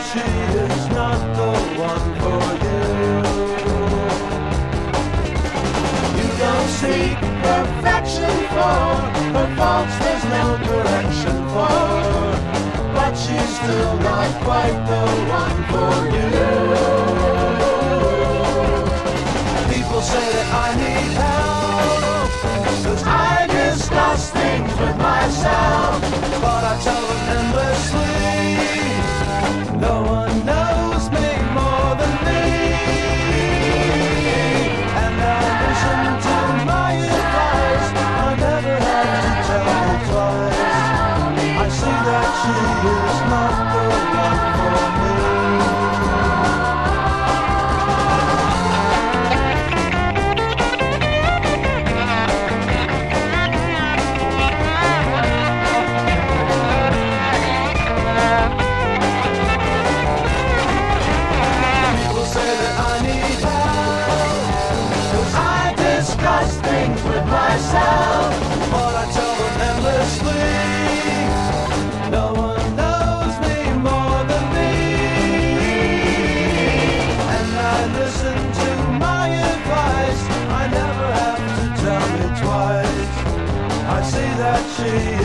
she is not the one for you. You don't seek perfection for her faults, there's no correction for, but she's still not quite the one for you. People say that I need help, 'cause I discuss things with myself, but I tell them endlessly, no one knows me more than me. And I listen to my advice, I never have to tell her twice. I see that she is not the one for me. But I tell them endlessly, no one knows me more than me. And I listen to my advice, I never have to tell me twice. I see that she